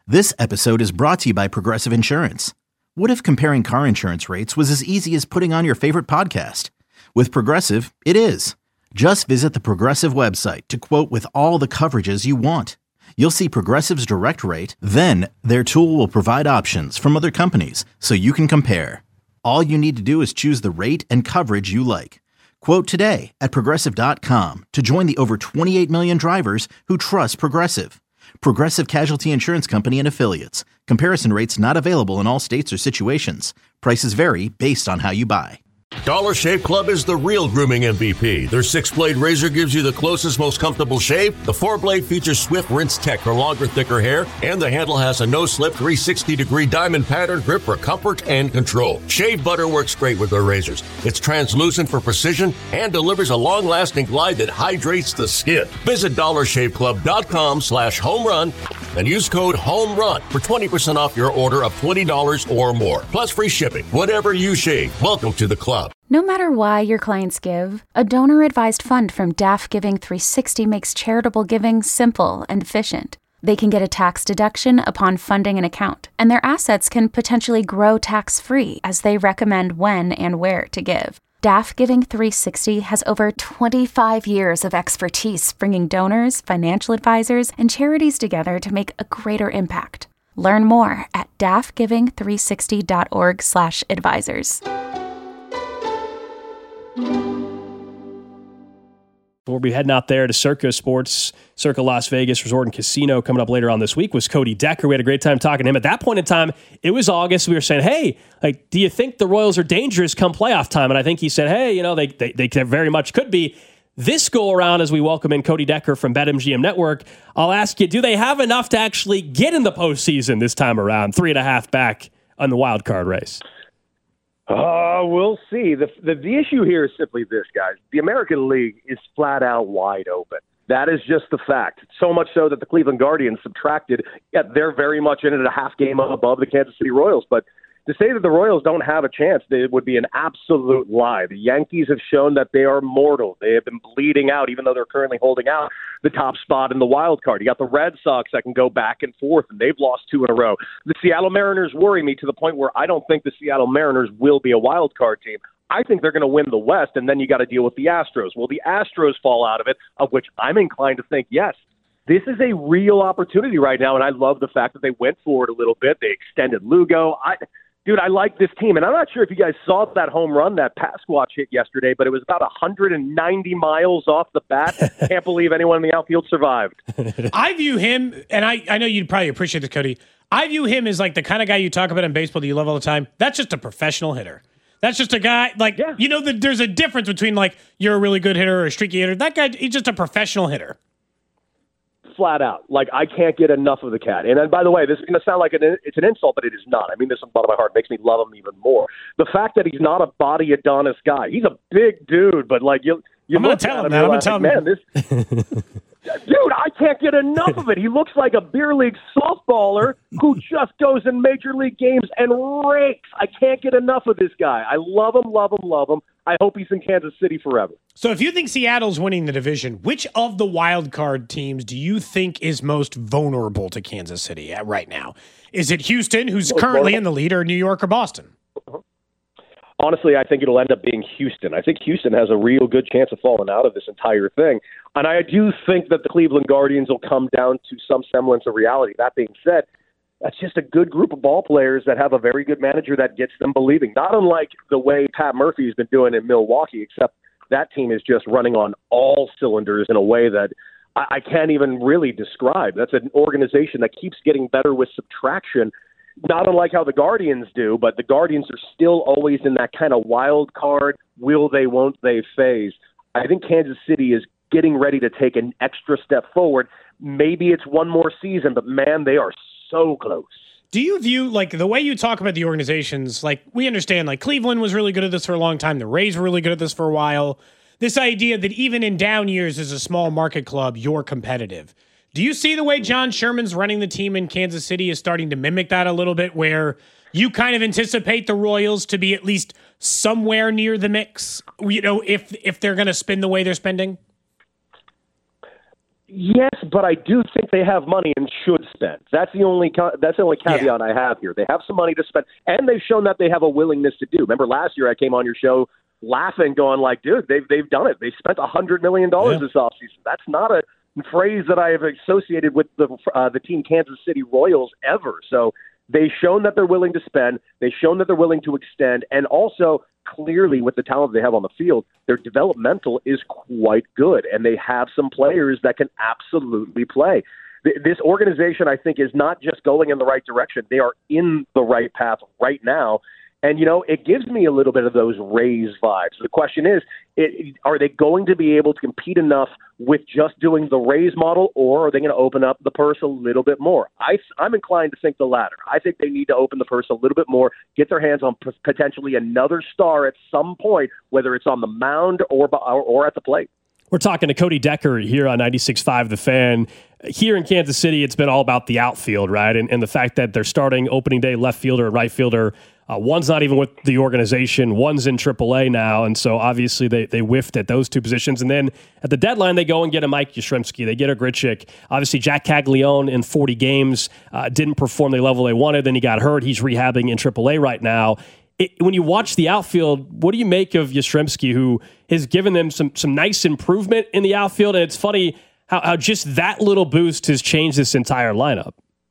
This episode is brought to you by Progressive Insurance. What if comparing car insurance rates was as easy as putting on your favorite podcast? With Progressive, it is. Just visit the Progressive website to quote with all the coverages you want. You'll see Progressive's direct rate, then their tool will provide options from other companies so you can compare. All you need to do is choose the rate and coverage you like. Quote today at Progressive.com to join the over 28 million drivers who trust Progressive. Progressive Casualty Insurance Company and Affiliates. Comparison rates not available in all states or situations. Prices vary based on how you buy. Dollar Shave Club is the real grooming MVP. Their 6-blade razor gives you the closest, most comfortable shave. The 4-blade features swift rinse tech for longer, thicker hair. And the handle has a no-slip 360-degree diamond pattern grip for comfort and control. Shave butter works great with their razors. It's translucent for precision and delivers a long-lasting glide that hydrates the skin. Visit DollarShaveClub.com/homerun and use code HOMERUN for 20% off your order of $20 or more. Plus free shipping. Whatever you shave, welcome to the club. No matter why your clients give, a donor-advised fund from DAF Giving 360 makes charitable giving simple and efficient. They can get a tax deduction upon funding an account, and their assets can potentially grow tax-free as they recommend when and where to give. DAF Giving 360 has over 25 years of expertise bringing donors, financial advisors, and charities together to make a greater impact. Learn more at dafgiving360.org/advisors. We'll be heading out there to Circa Sports, Circa Las Vegas Resort and Casino coming up later on this week was Cody Decker. We had a great time talking to him. At that point in time, it was August. We were saying, hey, like, do you think the Royals are dangerous come playoff time? And I think he said, hey, you know, they very much could be. This go around, as we welcome in Cody Decker from BetMGM Network, I'll ask you, do they have enough to actually get in the postseason this time around? 3.5 back on the wild card race. We'll see. The issue here is simply this, guys. The American League is flat out wide open. That is just the fact. So much so that the Cleveland Guardians subtracted, yet they're very much in it a half game above the Kansas City Royals. But to say that the Royals don't have a chance, it would be an absolute lie. The Yankees have shown that they are mortal. They have been bleeding out, even though they're currently holding out the top spot in the wild card. You got the Red Sox that can go back and forth, and they've lost 2 in a row. The Seattle Mariners worry me to the point where I don't think the Seattle Mariners will be a wild card team. I think they're going to win the West, and then you got to deal with the Astros. Will the Astros fall out of it, of which I'm inclined to think yes. This is a real opportunity right now, and I love the fact that they went for it a little bit. They extended Lugo. Dude, I like this team, and I'm not sure if you guys saw that home run that Pasquatch hit yesterday, but it was about 190 miles off the bat. Can't believe anyone in the outfield survived. I view him, and I know you'd probably appreciate this, Cody. I view him as like the kind of guy you talk about in baseball that you love all the time. That's just a professional hitter. That's just a guy, like, yeah. You know, there's a difference between, like, you're a really good hitter or a streaky hitter. That guy, he's just a professional hitter. Flat out. Like, I can't get enough of the cat. And by the way, this is going to sound like it's an insult, but it is not. I mean this from the bottom of my heart. It makes me love him even more. The fact that he's not a body Adonis guy. He's a big dude, but like you I'm going to tell him that. I'm going to tell him. Man, this dude, I can't get enough of it. He looks like a beer league softballer who just goes in major league games and rakes. I can't get enough of this guy. I love him, love him, love him. I hope he's in Kansas City forever. So if you think Seattle's winning the division, which of the wild card teams do you think is most vulnerable to Kansas City right now? Is it Houston, who's currently in the lead, or New York or Boston? Honestly, I think it'll end up being Houston. I think Houston has a real good chance of falling out of this entire thing. And I do think that the Cleveland Guardians will come down to some semblance of reality. That being said, that's just a good group of ball players that have a very good manager that gets them believing. Not unlike the way Pat Murphy's been doing in Milwaukee, except that team is just running on all cylinders in a way that I can't even really describe. That's an organization that keeps getting better with subtraction, not unlike how the Guardians do, but the Guardians are still always in that kind of wild card, will they, won't they phase. I think Kansas City is getting ready to take an extra step forward. Maybe it's one more season, but man, they are so close. Do you view, like, the way you talk about the organizations, like, we understand, like, Cleveland was really good at this for a long time. The Rays were really good at this for a while. This idea that even in down years as a small market club, you're competitive. Do you see the way John Sherman's running the team in Kansas City is starting to mimic that a little bit, where you kind of anticipate the Royals to be at least somewhere near the mix, you know, if they're going to spend the way they're spending? Yes, but I do think they have money and should spend. That's the only caveat I have here. They have some money to spend, and they've shown that they have a willingness to do. Remember last year I came on your show laughing, going like, dude, they've done it. They spent $100 million this offseason. That's not a phrase that I have associated with the team Kansas City Royals ever. So they've shown that they're willing to spend. They've shown that they're willing to extend, and also clearly with the talent they have on the field, their developmental is quite good, and they have some players that can absolutely play. This organization, I think, is not just going in the right direction. They are in the right path right now. And, it gives me a little bit of those Rays vibes. The question is, are they going to be able to compete enough with just doing the Rays model, or are they going to open up the purse a little bit more? I'm inclined to think the latter. I think they need to open the purse a little bit more, get their hands on potentially another star at some point, whether it's on the mound or at the plate. We're talking to Cody Decker here on 96.5 The Fan. Here in Kansas City, it's been all about the outfield, right? And the fact that they're starting opening day left fielder and right fielder. One's not even with the organization. One's in AAA now. And so obviously they whiffed at those two positions. And then at the deadline, they go and get a Mike Yastrzemski. They get a Grichuk. Obviously, Jack Caglione in 40 games didn't perform the level they wanted. Then he got hurt. He's rehabbing in AAA right now. When you watch the outfield, what do you make of Yastrzemski, who has given them some nice improvement in the outfield? And it's funny how just that little boost has changed this entire lineup.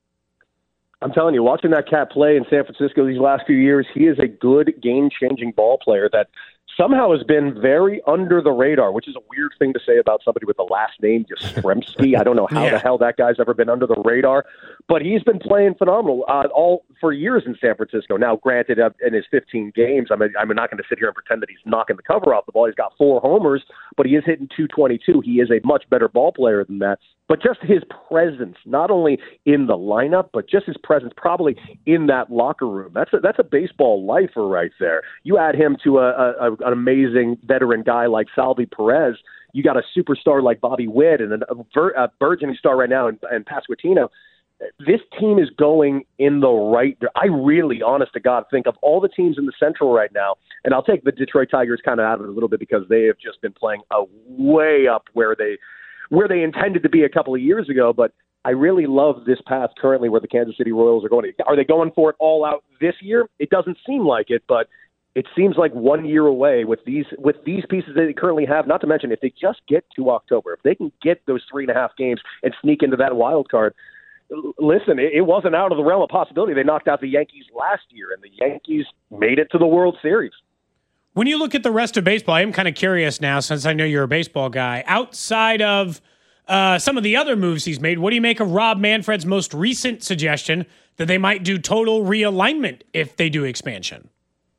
I'm telling you, watching that cat play in San Francisco these last few years, he is a good game-changing ball player that somehow has been very under the radar, which is a weird thing to say about somebody with the last name Yastrzemski. I don't know how the hell that guy's ever been under the radar, but he's been playing phenomenal all for years in San Francisco. Now, granted, in his 15 games, I'm not going to sit here and pretend that he's knocking the cover off the ball. He's got 4 homers, but he is hitting .222. He is a much better ball player than that. But just his presence, not only in the lineup, but just his presence probably in that locker room. That's a baseball lifer right there. You add him to an amazing veteran guy like Salvi Perez. You got a superstar like Bobby Witt and a burgeoning star right now in Pasquantino. This team is going in the right direction. I really, honest to God, think of all the teams in the Central right now, and I'll take the Detroit Tigers kind of out of it a little bit because they have just been playing way up where they intended to be a couple of years ago, but I really love this path currently where the Kansas City Royals are going. Are they going for it all out this year? It doesn't seem like it, but it seems like 1 year away with these pieces that they currently have, not to mention if they just get to October, if they can get those 3.5 games and sneak into that wild card. Listen, it wasn't out of the realm of possibility. They knocked out the Yankees last year, and the Yankees made it to the World Series. When you look at the rest of baseball, I am kind of curious now, since I know you're a baseball guy. Outside of some of the other moves he's made, what do you make of Rob Manfred's most recent suggestion that they might do total realignment if they do expansion?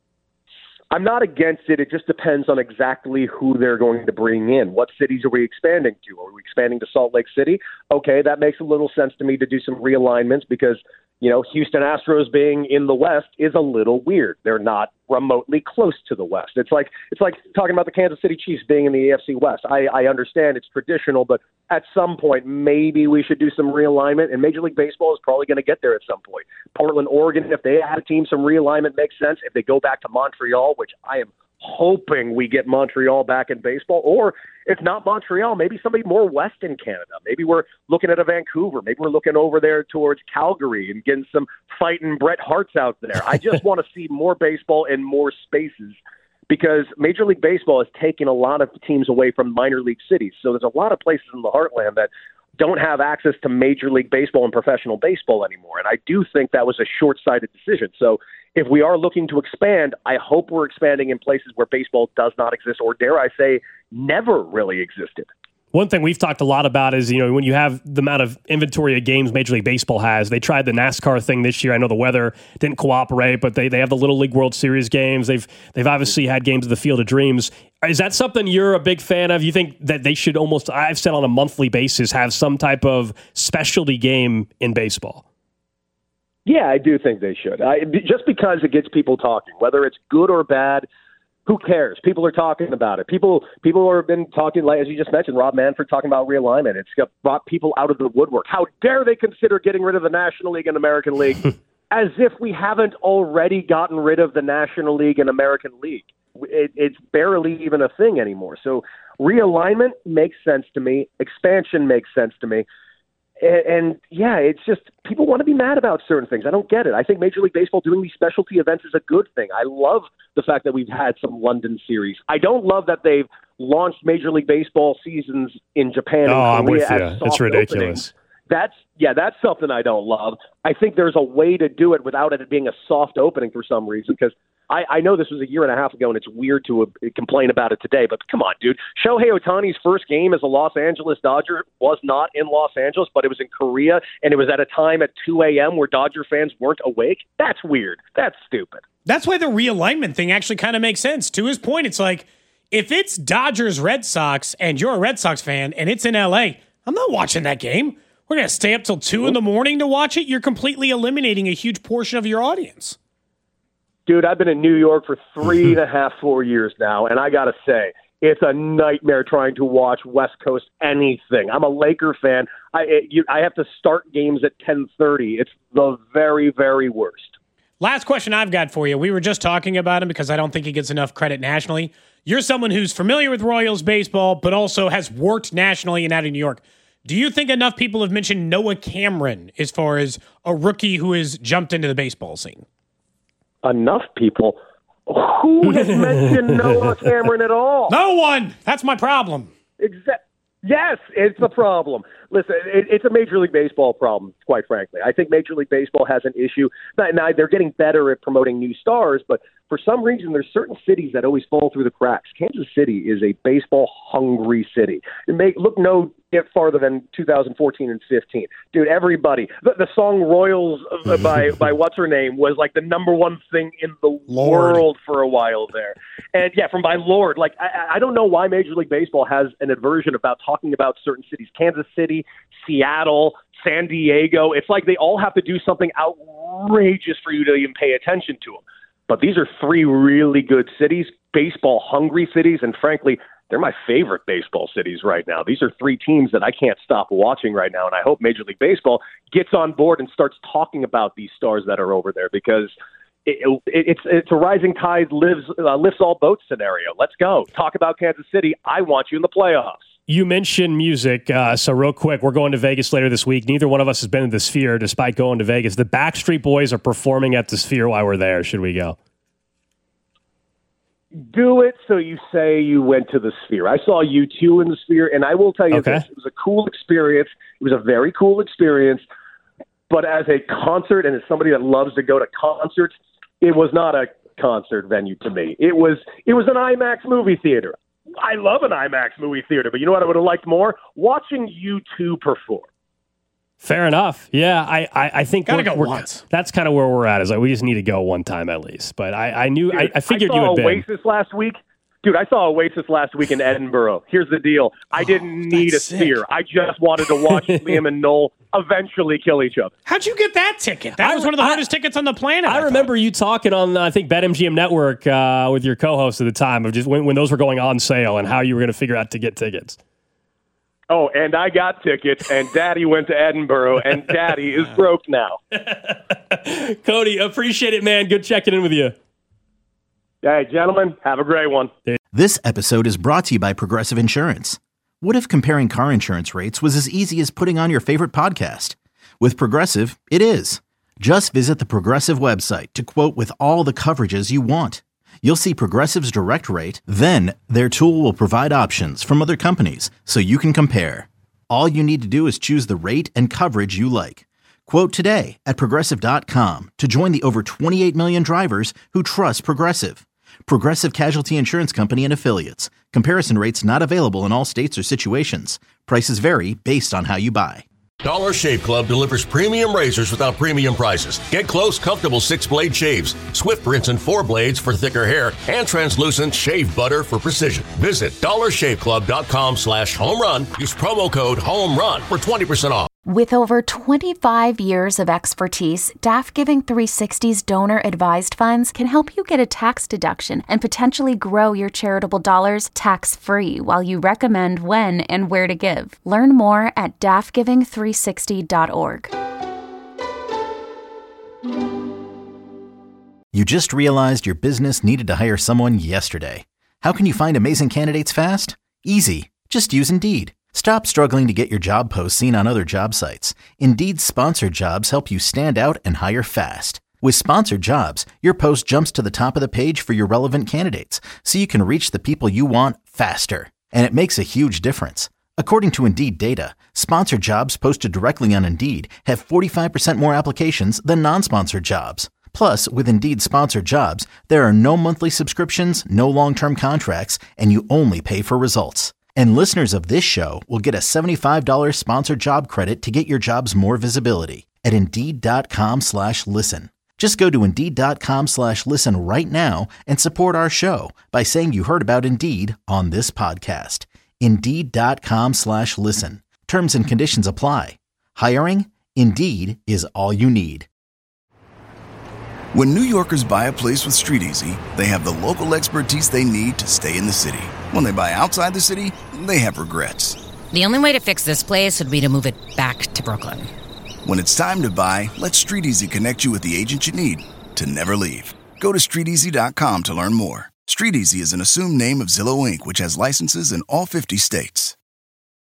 I'm not against it. It just depends on exactly who they're going to bring in. What cities are we expanding to? Are we expanding to Salt Lake City? Okay, that makes a little sense to me to do some realignments because, Houston Astros being in the West is a little weird. They're not remotely close to the West. It's like talking about the Kansas City Chiefs being in the AFC West. I understand it's traditional, but at some point, maybe we should do some realignment, and Major League Baseball is probably going to get there at some point. Portland, Oregon, if they add a team, some realignment makes sense. If they go back to Montreal, which I am hoping we get Montreal back in baseball, or if not Montreal, maybe somebody more west in Canada. Maybe we're looking at a Vancouver. Maybe we're looking over there towards Calgary and getting some fighting Bret Harts out there. I just want to see more baseball in more spaces because Major League Baseball has taken a lot of teams away from minor league cities. So there's a lot of places in the heartland that don't have access to Major League Baseball and professional baseball anymore. And I do think that was a short-sighted decision. So if we are looking to expand, I hope we're expanding in places where baseball does not exist, or dare I say, never really existed. One thing we've talked a lot about is, when you have the amount of inventory of games Major League Baseball has, they tried the NASCAR thing this year. I know the weather didn't cooperate, but they have the Little League World Series games. They've obviously had games of the Field of Dreams. Is that something you're a big fan of? You think that they should almost, I've said on a monthly basis, have some type of specialty game in baseball? Yeah, I do think they should. Just because it gets people talking, whether it's good or bad, who cares? People are talking about it. People have been talking, like as you just mentioned, Rob Manfred talking about realignment. It's brought people out of the woodwork. How dare they consider getting rid of the National League and American League? As if we haven't already gotten rid of the National League and American League. It's barely even a thing anymore. So realignment makes sense to me. Expansion makes sense to me. And yeah, it's just people want to be mad about certain things. I don't get it. I think Major League Baseball doing these specialty events is a good thing. I love the fact that we've had some London series. I don't love that they've launched Major League Baseball seasons in Japan and Korea. I'm with you. It's ridiculous. That's something I don't love. I think there's a way to do it without it being a soft opening for some reason, because I know this was a year and a half ago, and it's weird to complain about it today, but come on, dude. Shohei Ohtani's first game as a Los Angeles Dodger was not in Los Angeles, but it was in Korea, and it was at a time at 2 a.m. where Dodger fans weren't awake. That's weird. That's stupid. That's why the realignment thing actually kind of makes sense. To his point, it's like, if it's Dodgers-Red Sox, and you're a Red Sox fan, and it's in L.A., I'm not watching that game. We're going to stay up till 2 in the morning to watch it. You're completely eliminating a huge portion of your audience. Dude, I've been in New York for 3.5, 4 years now, and I got to say, it's a nightmare trying to watch West Coast anything. I'm a Laker fan. I have to start games at 10:30. It's the very, very worst. Last question I've got for you. We were just talking about him because I don't think he gets enough credit nationally. You're someone who's familiar with Royals baseball, but also has worked nationally and out of New York. Do you think enough people have mentioned Noah Cameron as far as a rookie who has jumped into the baseball scene? Enough people? Who has mentioned Noah Cameron at all? No one. That's my problem. Yes, it's a problem. Listen, it's a Major League Baseball problem, quite frankly. I think Major League Baseball has an issue. Now, they're getting better at promoting new stars, but for some reason, there's certain cities that always fall through the cracks. Kansas City is a baseball-hungry city. Look no farther than 2014 and 15. Dude, everybody. The song Royals by what's-her-name was like the number one thing in the world for a while there. And yeah, by Lorde. Like, I don't know why Major League Baseball has an aversion about talking about certain cities. Kansas City, Seattle, San Diego. It's like they all have to do something outrageous for you to even pay attention to them. But these are 3 really good cities, baseball-hungry cities, and frankly, they're my favorite baseball cities right now. These are 3 teams that I can't stop watching right now, and I hope Major League Baseball gets on board and starts talking about these stars that are over there, because it's a rising tide lifts all boats scenario. Let's go. Talk about Kansas City. I want you in the playoffs. You mentioned music, so real quick, we're going to Vegas later this week. Neither one of us has been to the Sphere, despite going to Vegas. The Backstreet Boys are performing at the Sphere while we're there. Should we go? Do it so you say you went to the Sphere. I saw U2 in the Sphere, and I will tell you this. It was a cool experience. It was a very cool experience. But as a concert, and as somebody that loves to go to concerts, it was not a concert venue to me. It was an IMAX movie theater. I love an IMAX movie theater, but you know what I would have liked more? Watching U2 perform. Fair enough. Yeah, I think gotta go once. That's kind of where we're at. Is like we just need to go one time at least. But I figured you had been. Oasis last week. Dude, I saw Oasis last week in Edinburgh. Here's the deal. I didn't need a Sphere. I just wanted to watch Liam and Noel eventually kill each other. How'd you get that ticket? That was one of the hardest tickets on the planet. I remember you talking on, I think, BetMGM Network with your co-host at the time of just when those were going on sale and how you were going to figure out to get tickets. Oh, and I got tickets, and Daddy went to Edinburgh, and Daddy is broke now. Cody, appreciate it, man. Good checking in with you. Hey, gentlemen, have a great one. This episode is brought to you by Progressive Insurance. What if comparing car insurance rates was as easy as putting on your favorite podcast? With Progressive, it is. Just visit the Progressive website to quote with all the coverages you want. You'll see Progressive's direct rate, then their tool will provide options from other companies so you can compare. All you need to do is choose the rate and coverage you like. Quote today at Progressive.com to join the over 28 million drivers who trust Progressive. Progressive Casualty Insurance Company and Affiliates. Comparison rates not available in all states or situations. Prices vary based on how you buy. Dollar Shave Club delivers premium razors without premium prices. Get close, comfortable 6-blade shaves, Swift rinse and 4 blades for thicker hair, and translucent shave butter for precision. Visit dollarshaveclub.com/homerun. Use promo code HOMERUN for 20% off. With over 25 years of expertise, DAF Giving 360's donor-advised funds can help you get a tax deduction and potentially grow your charitable dollars tax-free while you recommend when and where to give. Learn more at dafgiving360.org. You just realized your business needed to hire someone yesterday. How can you find amazing candidates fast? Easy. Just use Indeed. Stop struggling to get your job posts seen on other job sites. Indeed's sponsored jobs help you stand out and hire fast. With sponsored jobs, your post jumps to the top of the page for your relevant candidates, so you can reach the people you want faster. And it makes a huge difference. According to Indeed data, sponsored jobs posted directly on Indeed have 45% more applications than non-sponsored jobs. Plus, with Indeed sponsored jobs, there are no monthly subscriptions, no long-term contracts, and you only pay for results. And listeners of this show will get a $75 sponsored job credit to get your jobs more visibility at Indeed.com/listen. Just go to Indeed.com/listen right now and support our show by saying you heard about Indeed on this podcast. Indeed.com/listen. Terms and conditions apply. Hiring? Indeed is all you need. When New Yorkers buy a place with StreetEasy, they have the local expertise they need to stay in the city. When they buy outside the city, they have regrets. The only way to fix this place would be to move it back to Brooklyn. When it's time to buy, let StreetEasy connect you with the agent you need to never leave. Go to StreetEasy.com to learn more. StreetEasy is an assumed name of Zillow Inc., which has licenses in all 50 states.